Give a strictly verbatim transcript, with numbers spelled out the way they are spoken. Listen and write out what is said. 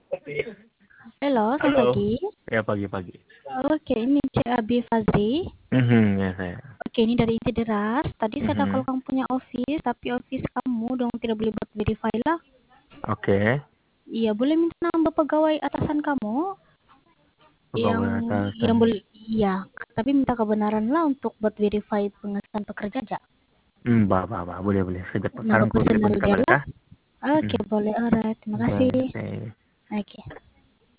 Halo, selamat Halo. pagi. Ya, pagi-pagi. Oke, ini C A B Fazri. Mhm, ya saya. Oke, ini dari Inti Deras. Tadi saya tahu kalau Mhm. kamu punya office, tapi office kamu dong tidak boleh buat verify lah. Oke. Iya, boleh minta nama pegawai atasan kamu yang Pegawai yang atasan. boleh. Iya, tapi minta kebenaran lah untuk buat verify penghasilan pekerja aja. Hmm, bah, bah, bah. Boleh, boleh. Sekejap. Nama Sekarang ku telepon personal sebentar dia lah. ya. Oke, Mhm. boleh. Alright, terima kasih. Oke.